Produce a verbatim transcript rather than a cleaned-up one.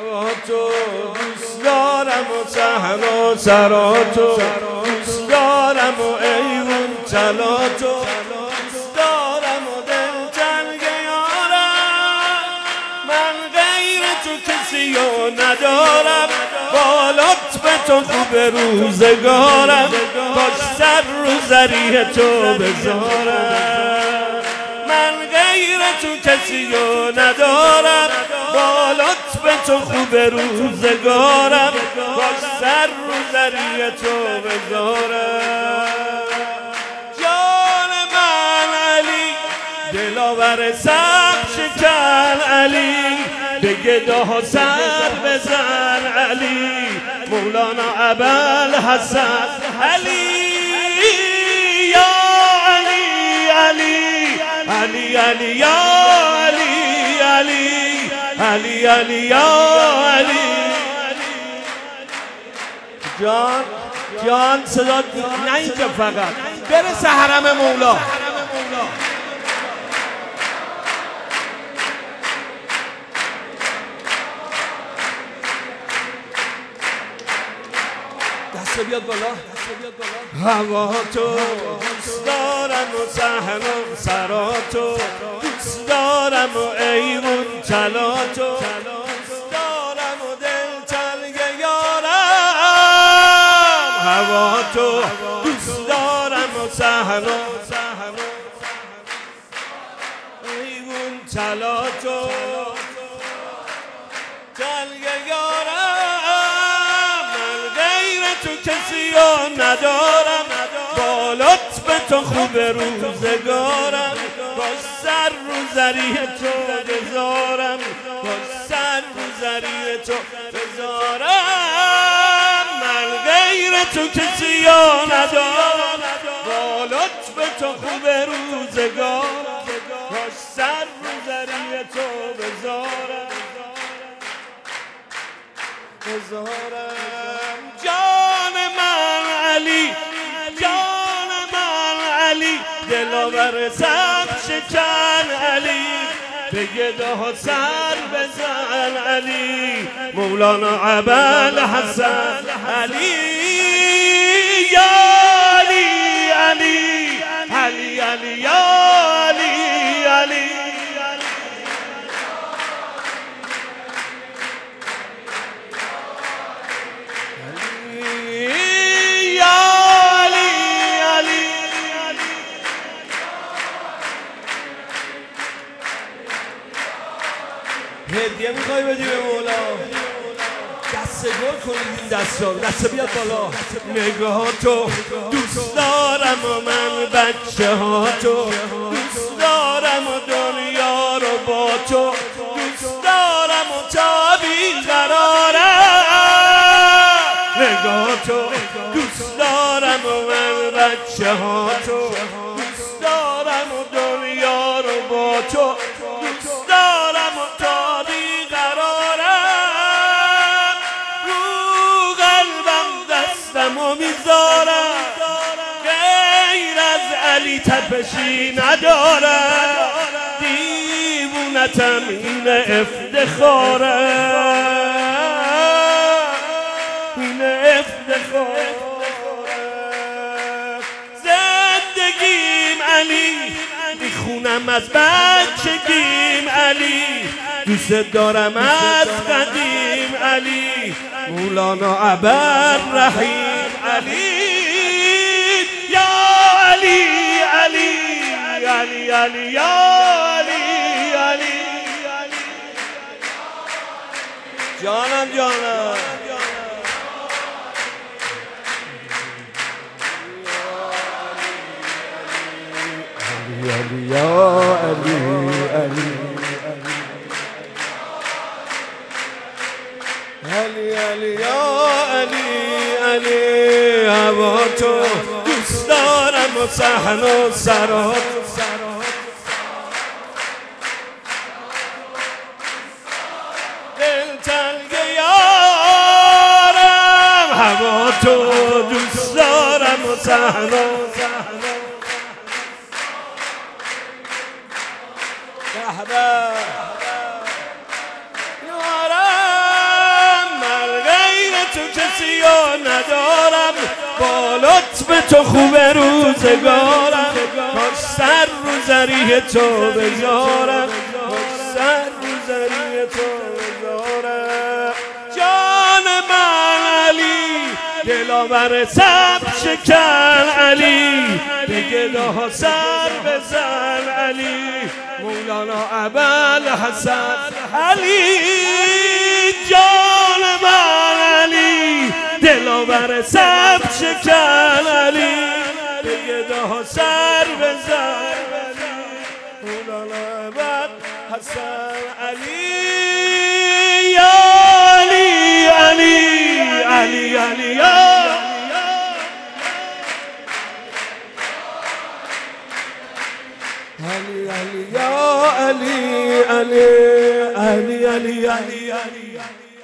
هوا تو دوست دارم و صحن و سرا تو دوست دارم و ایوون چلا تو دوست دارم و دل تنگ یارم من غیر تو کسی و ندارم با لطف تو خوب روزگارم باش سر رو زریح تو بذارم من غیر تو کسی و ندارم با لطف تو خوب روزگارم باش سر رو زریح تو بذارم جان من علی دلاور سخت شکن علی به گداها سر بزن علی مولانا ابوالحسن علی یا علی علی علی علی یا علی علی علی علی یا علی جان جان صدا نه اینجا فقط برسه حرم مولا دسته بیاد بالا هوا تو دوست دارم و صحن و سرا تو دوست دارم و ایوون چلا تو دوست دارم و دل تنگ یارم هوا تو دوست دارم و صحن و ایوون چلا تو تنگ یارم تو کسی رو ندارم با لطف تو خوب روزگارم با سر رو زریح تو بذارم با سر رو زریح تو بذارم من غیر تو کسی رو ندارم با لطف تو خوب روزگارم با سر رو زریح تو بذارم بذارم جان من علی جان من علی دلاور سخت شکن علی به گداها سر بزن علی مولانا ابوالحسن علی یا علی علی علی علی یا علی علی هدیه میخوای بدی به مولا دسته گل کنید این دستا دسته بیاد بالا نگاه تو دوست دارم و من بچه ها تو دوست دارم و دنیا رو با تو دوست دارم و تا بیقرارم نگاه تو دوست دارم و من بچه ها تو دوست دارم و دنیا رو با تو دوست دارم و تا بیقرارم رو قلبم دستمو میذارم غیر از علی تپشی ندارم دیوونتم این افتخاره این افتخاره زندگیم علی میخونم از بچگیم علی دوست دارم از قدیم علی مولانا ابوالرحیم علی یا علی علی علی علی یا علی علی جانم جانم علی یا علی علی علی علی یا علی علی هوا تو دوست دارم و صحن و سرا دل تنگ یارم هوا تو دوست دارم و صحن و به به یارم کسی ها ندارم، با لطف تو خوب روزگارم، با سر رو زریح تو بذارم، با سر رو زریح تو بذارم. جان من علی، دلاور سب شکن علی، به گداها سر بزن علی، مولانا ابوالحسن علی. جان من علی، دلاور سب شکن علی، به گداها سر بزن علی، مولانا ابوالحسن علی. یا علی علی علی علی یا علی علی یا علی علی علی علی علی علی